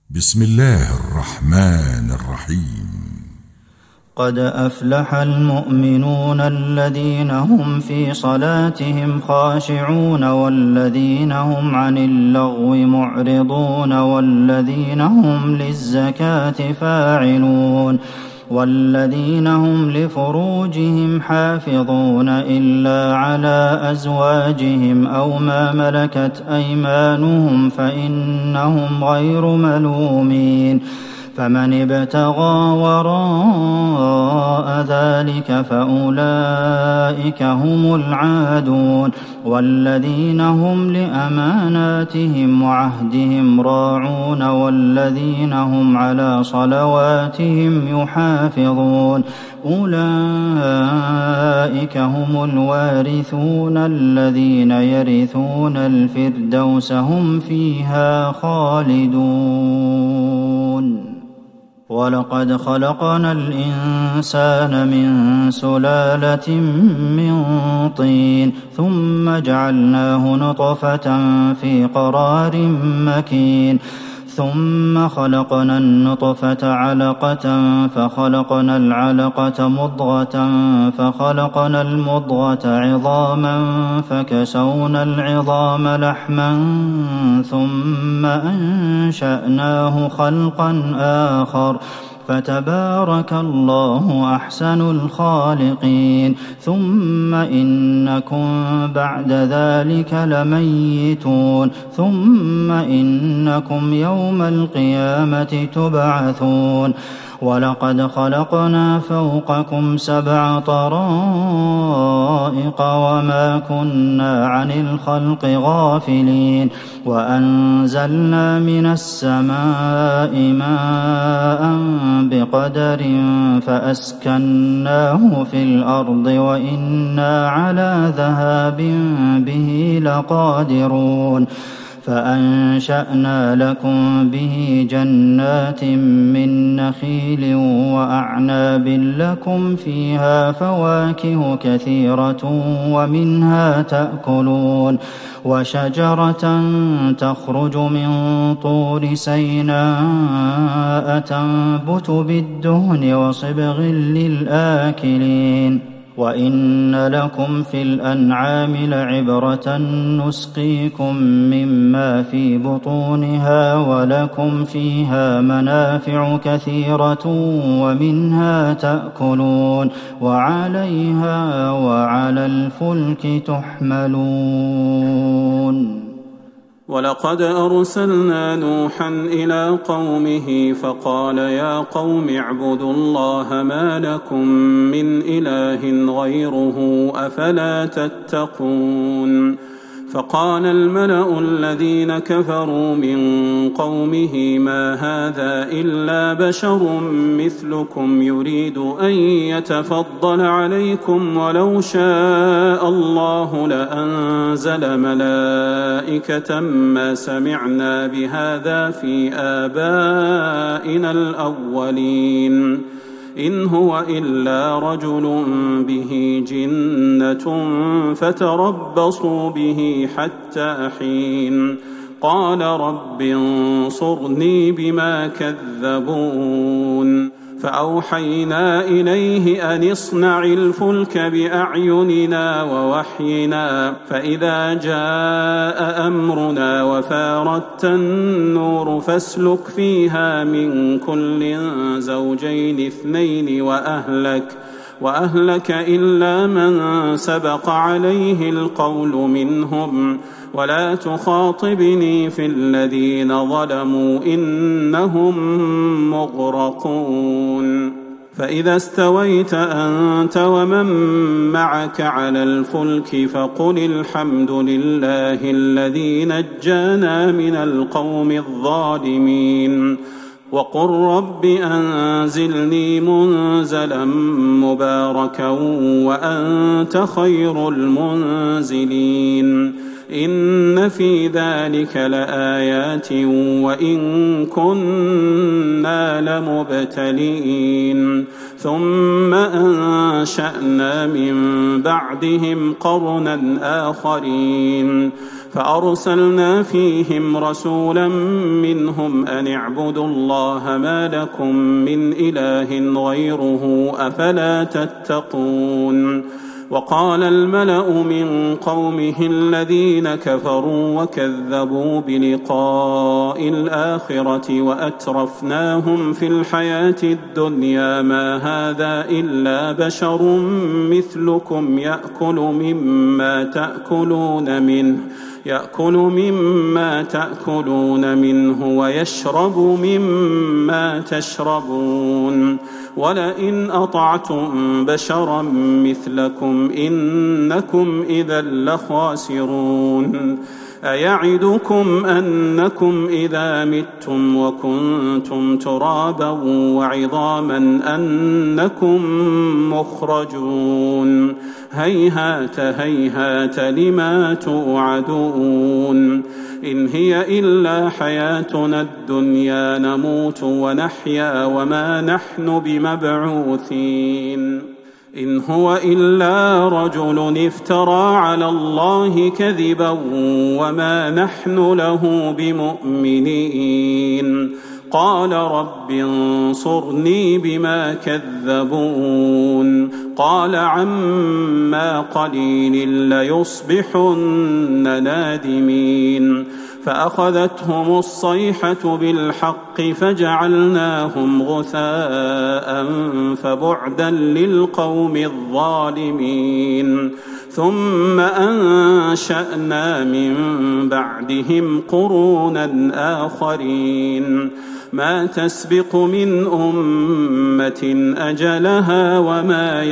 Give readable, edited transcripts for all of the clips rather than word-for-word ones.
بسم الله الرحمن الرحيم. قد أفلح المؤمنون الذين هم في صلاتهم خاشعون والذين هم عن اللغو معرضون والذين هم للزكاة فاعلون والذين هم لفروجهم حافظون إلا على أزواجهم أو ما ملكت أيمانهم فإنهم غير ملومين فمن ابتغى وراء ذلك فأولئك هم العادون والذين هم لأماناتهم وعهدهم راعون والذين هم على صلواتهم يحافظون أولئك هم الوارثون الذين يرثون الفردوس هم فيها خالدون. ولقد خلقنا الإنسان من سلالة من طين ثم جعلناه نطفة في قرار مكين ثم خلقنا النطفة علقة فخلقنا العلقة مضغة فخلقنا المضغة عظاما فكسونا العظام لحما ثم أنشأناه خلقا آخر فتبارك الله أحسن الخالقين. ثم إنكم بعد ذلك لميتون ثم إنكم يوم القيامة تبعثون. ولقد خلقنا فوقكم 7 طرائق وما كنا عن الخلق غافلين وأنزلنا من السماء ماء بقدر فأسكناه في الأرض وإنا على ذهاب به لقادرون فأنشأنا لكم به جنات من نخيل وأعناب لكم فيها فواكه كثيرة ومنها تأكلون وشجرة تخرج من طور سيناء تنبت بالدهن وصبغ للآكلين. وإن لكم في الأنعام لعبرة نسقيكم مما في بطونها ولكم فيها منافع كثيرة ومنها تأكلون وعليها وعلى الفلك تحملون. ولقد أرسلنا نوحا إلى قومه فقال يا قوم اعبدوا الله ما لكم من إله غيره أفلا تتقون. فقال الملأ الذين كفروا من قومه ما هذا إلا بشر مثلكم يريد أن يتفضل عليكم ولو شاء الله لأنزل ملائكة ما سمعنا بهذا في آبائنا الأولين إن هو إلا رجل به جنة فتربصوا به حتى حين. قال رب انصرني بما كذبون. فأوحينا إليه أن اصنع الفلك بأعيننا ووحينا فإذا جاء أمرنا وفارت النور فاسلك فيها من كل زوجين 2 وأهلك إلا من سبق عليه القول منهم ولا تخاطبني في الذين ظلموا إنهم مغرقون. فإذا استويت أنت ومن معك على الفلك فقل الحمد لله الذي نجانا من القوم الظالمين وقل رب أنزلني منزلا مباركا وأنت خير المنزلين. إن في ذلك لآيات وإن كنا لمبتلين. ثم أنشأنا من بعدهم قرنا آخرين فأرسلنا فيهم رسولا منهم أن اعبدوا الله ما لكم من إله غيره أفلا تتقون وقال الملأ من قومه الذين كفروا وكذبوا بلقاء الآخرة وأترفناهم في الحياة الدنيا ما هذا إلا بشر مثلكم يأكل مما تأكلون منه ويشرب مما تشربون ولئن أطعتم بشرا مثلكم إنكم إذا لخاسرون أيعدكم أنكم إذا متم وكنتم ترابا وعظاما أنكم مخرجون هيهات هيهات لما توعدون إن هي إلا حياتنا الدنيا نموت ونحيا وما نحن بمبعوثين إن هو إلا رجل افترى على الله كذبا وما نحن له بمؤمنين قال رب انصرني بما كذبون قال عما قليل ليصبحن نادمين فأخذتهم الصيحة بالحق فجعلناهم غثاء فبعدا للقوم الظالمين ثم أنشأنا من بعدهم قرونا آخرين ما تسبق من أمة أجلها وما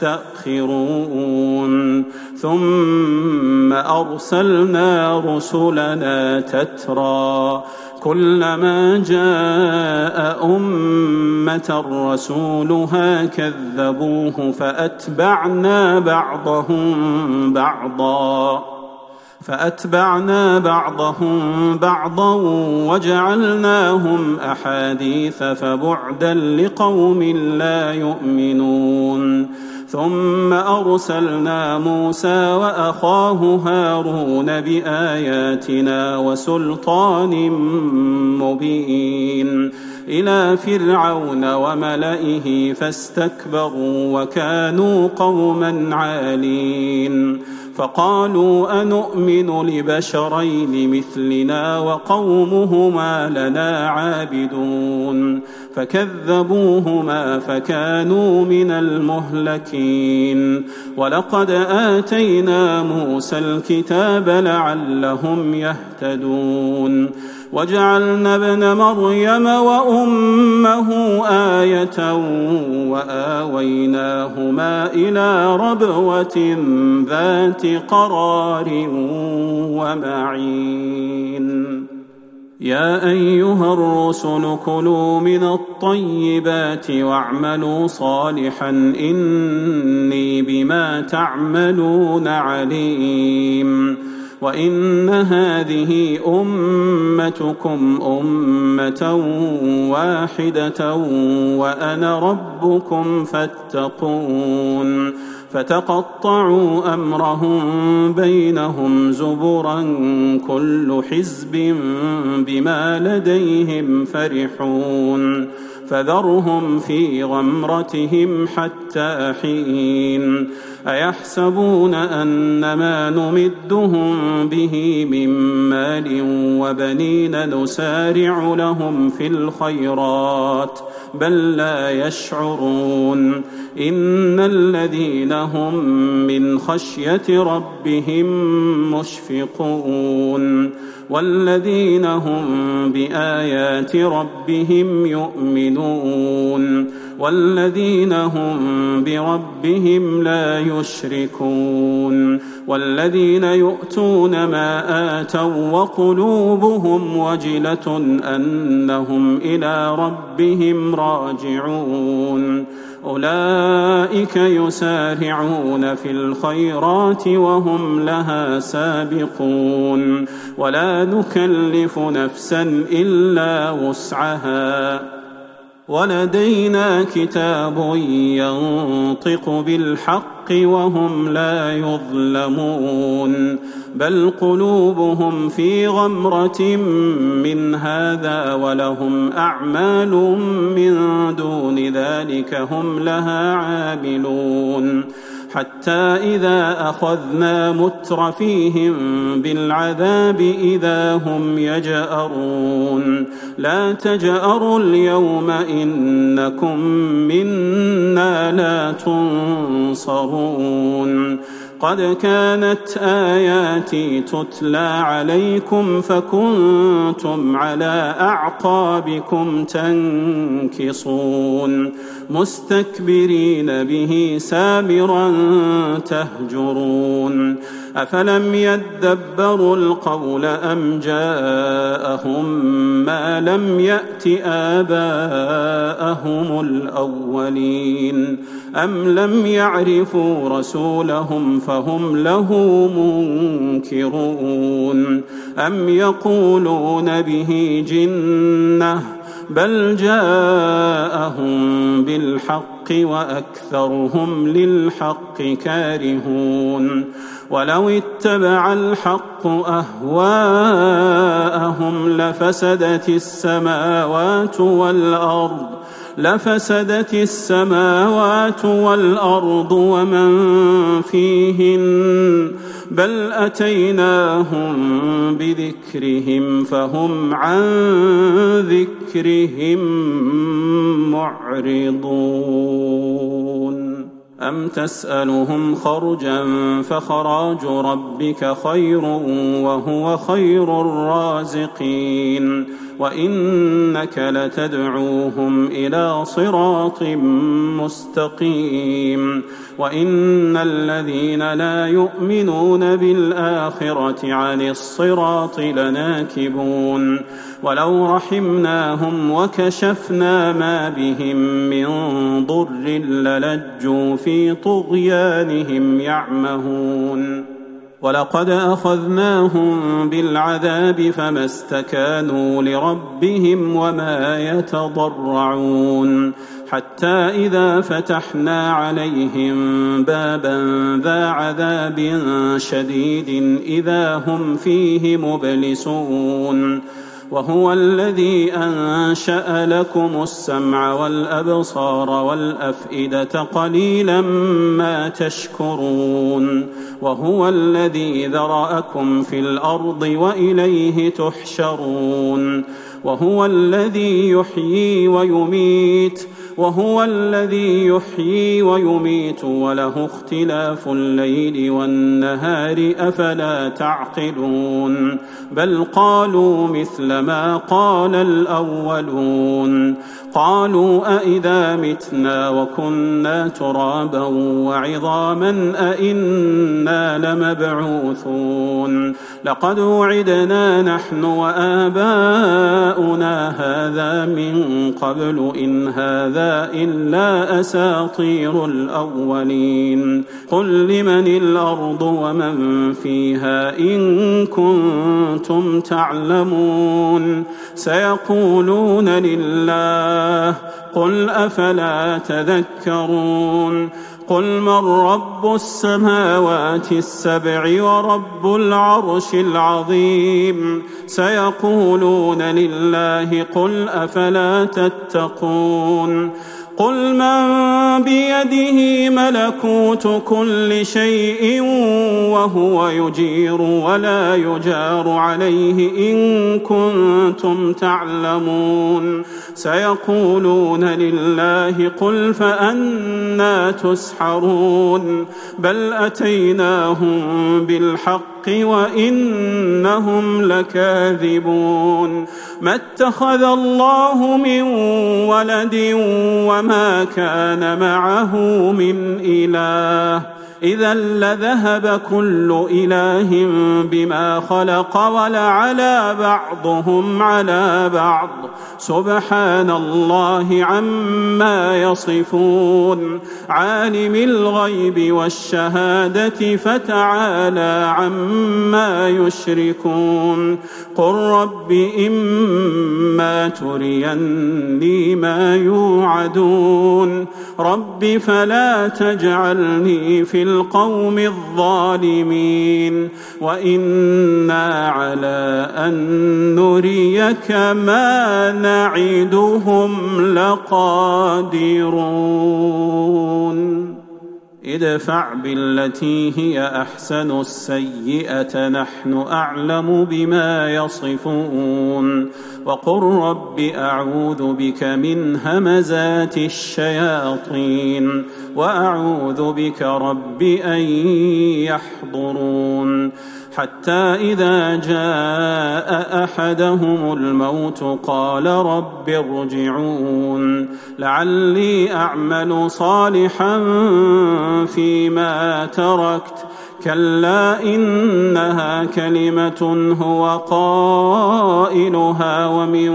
يستأخرون ثم أرسلنا رسلنا تترى كلما جاء أمة رسولها كذبوه فأتبعنا بعضهم بعضا وجعلناهم أحاديث فبعدا لقوم لا يؤمنون ثم أرسلنا موسى وأخاه هارون بآياتنا وسلطان مبين إلى فرعون وملئه فاستكبروا وكانوا قوما عالين فقالوا أنؤمن لبشرين مثلنا وقومهما لنا عابدون فكذبوهما فكانوا من المهلكين ولقد آتينا موسى الكتاب لعلهم يهتدون وجعلنا ابن مريم وأمه آية وآويناهما إلى ربوة ذات قرار ومعين يا أيها الرسل كلوا من الطيبات واعملوا صالحا إني بما تعملون عليم وإن هذه أمتكم أمة واحدة وأنا ربكم فاتقون فتقطعوا أمرهم بينهم زبرا كل حزب بما لديهم فرحون فذرهم في غمرتهم حتى حين أيحسبون أنما نمدهم به من مال وبنين نسارع لهم في الخيرات بل لا يشعرون إن الذين هم من خشية ربهم مشفقون والذين هم بآيات ربهم يؤمنون والذين هم بربهم لا يشركون والذين يؤتون ما آتوا وقلوبهم وجلة أنهم إلى ربهم راجعون أولئك يسارعون في الخيرات وهم لها سابقون ولا نكلف نفسا إلا وسعها ولدينا كتاب ينطق بالحق وهم لا يظلمون بل قلوبهم في غمرة من هذا ولهم أعمال من دون ذلك هم لها عاملون حتى إذا أخذنا مترفيهم بالعذاب إذا هم يجأرون لا تجأروا اليوم إنكم منا لا تنصرون قد كانت آياتي تتلى عليكم فكنتم على أعقابكم تنكصون مستكبرين به سامرا تهجرون أفلم يدبروا القول أم جاءهم ما لم يأت آباءهم الأولين أم لم يعرفوا رسولهم فهم له منكرون أم يقولون به جنة بل جاءهم بالحق وأكثرهم للحق كارهون ولو اتبع الحق أهواءهم لفسدت السماوات والأرض ومن فيهن بل أتيناهم بذكرهم فهم عن ذكرهم معرضون أم تسألهم خرجا فخراج ربك خير وهو خير الرازقين وإنك لتدعوهم إلى صراط مستقيم وإن الذين لا يؤمنون بالآخرة عن الصراط لناكبون ولو رحمناهم وكشفنا ما بهم من ضر للجوا في طغيانهم يعمهون ولقد أخذناهم بالعذاب فما استكانوا لربهم وما يتضرعون حتى إذا فتحنا عليهم بابا ذا عذاب شديد إذا هم فيه مبلسون وهو الذي أنشأ لكم السمع والأبصار والأفئدة قليلا ما تشكرون وهو الذي ذرأكم في الأرض وإليه تحشرون وهو الذي يحيي ويميت وله اختلاف الليل والنهار أفلا تعقلون بل قالوا مثل ما قال الأولون قالوا أئذا متنا وكنا ترابا وعظاما أئنا لمبعوثون لقد وعدنا نحن وآباؤنا هذا من قبل إن هذا إلا أساطير الأولين قل لمن الأرض ومن فيها إن كنتم تعلمون سيقولون لله قل أفلا تذكرون قل من رب السماوات السبع ورب العرش العظيم سيقولون لله قل أفلا تتقون قل من بيده ملكوت كل شيء وهو يجير ولا يجار عليه إن كنتم تعلمون سيقولون لله قل فأنى تسحرون بل أتيناهم بالحق وإنهم لكاذبون ما اتخذ الله من ولد وما كان معه من إله إذا لذهب كل إله بما خلق ولعلى بعضهم على بعض سبحان الله عما يصفون عالم الغيب والشهادة فتعالى عما يشركون قل رب إما تريني ما يوعدون رب فلا تجعلني في القوم الظالمين وإنا على أن نريك ما نعدهم لقادرون ادفع بالتي هي أحسن السيئة نحن أعلم بما يصفون وقل رب أعوذ بك من همزات الشياطين وأعوذ بك رب أن يحضرون حتى إذا جاء أحدهم الموت قال رب ارجعون لعلي أعمل صالحا فيما تركت كلا إنها كلمة هو قائلها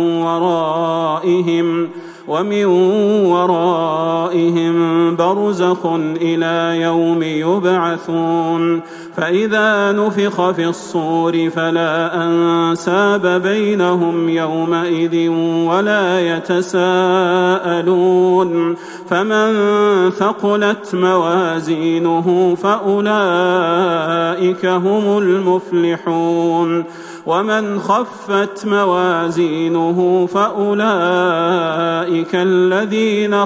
ومن ورائهم برزخ إلى يوم يبعثون فإذا نفخ في الصور فلا أنساب بينهم يومئذ ولا يتساءلون فمن ثقلت موازينه فأولئك هم المفلحون ومن خفت موازينه فأولئك الذين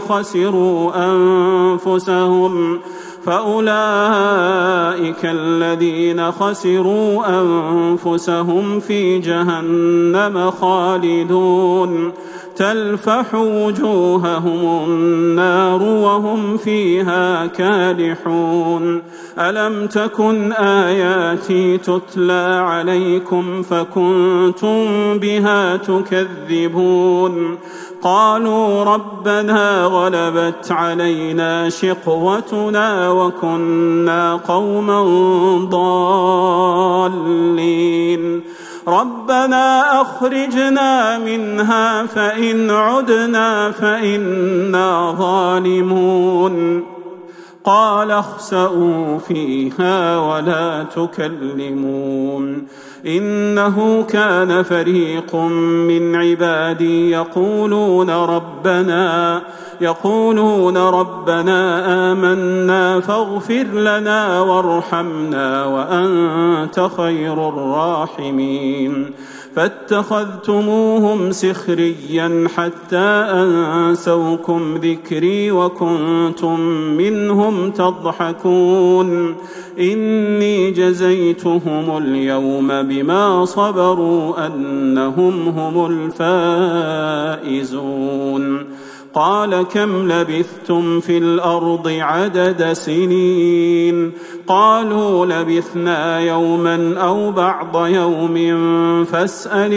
خسروا أنفسهم في جهنم خالدون تلفح وجوههم النار وهم فيها كالحون ألم تكن آياتي تتلى عليكم فكنتم بها تكذبون قالوا ربنا غلبت علينا شقوتنا وكنا قوما ضالين ربنا أخرجنا منها فإن عدنا فإنا ظالمون قال اخسئوا فيها ولا تكلمون إنه كان فريق من عبادي يقولون ربنا آمنا فاغفر لنا وارحمنا وأنت خير الراحمين فاتخذتموهم سخريا حتى أنسوكم ذكري وكنتم منهم تضحكون إني جزيتهم اليوم بما صبروا أنهم هم الفائزون قال كم لبثتم في الأرض عدد سنين قالوا لبثنا يوما أو بعض يوم فاسأل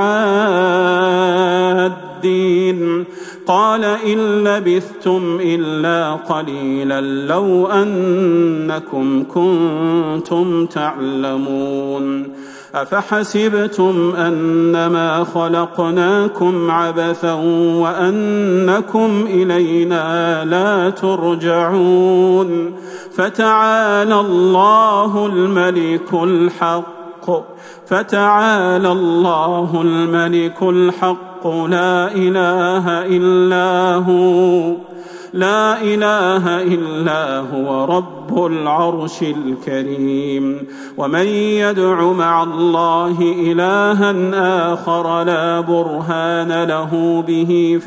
العادين قال إن لبثتم إلا قليلا لو أنكم كنتم تعلمون أفحسبتم أنما خلقناكم عبثا وأنكم إلينا لا ترجعون فتعالى الله الملك الحق لا إله إلا هو رب العرش الكريم ومن يدع مع الله إلها آخر لا برهان له به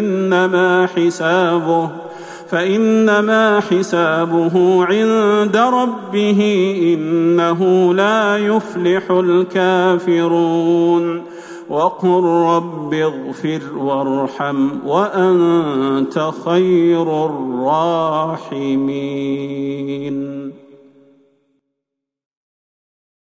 فإنما حسابه عند ربه إنه لا يفلح الكافرون وقل رب اغفر وارحم وأنت خير الراحمين.